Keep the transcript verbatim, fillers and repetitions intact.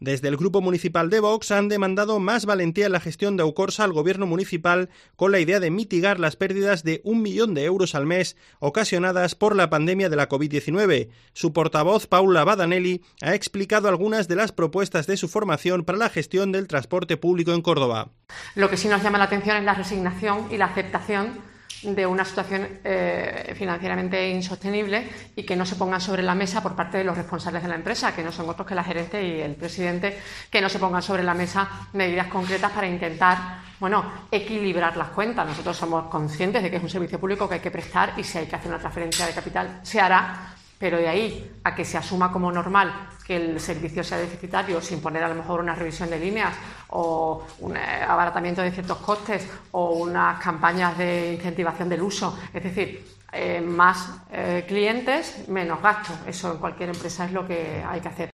Desde el Grupo Municipal de Vox han demandado más valentía en la gestión de Aucorsa al Gobierno municipal con la idea de mitigar las pérdidas de un millón de euros al mes ocasionadas por la pandemia de la COVID diecinueve. Su portavoz, Paula Badanelli, ha explicado algunas de las propuestas de su formación para la gestión del transporte público en Córdoba. Lo que sí nos llama la atención es la resignación y la aceptación de una situación eh, financieramente insostenible y que no se pongan sobre la mesa por parte de los responsables de la empresa, que no son otros que la gerente y el presidente, que no se pongan sobre la mesa medidas concretas para intentar, bueno, equilibrar las cuentas. Nosotros somos conscientes de que es un servicio público que hay que prestar y si hay que hacer una transferencia de capital se hará, pero de ahí a que se asuma como normal que el servicio sea deficitario sin poner a lo mejor una revisión de líneas o un abaratamiento de ciertos costes o unas campañas de incentivación del uso, es decir, eh, más eh, clientes, menos gastos. Eso en cualquier empresa es lo que hay que hacer.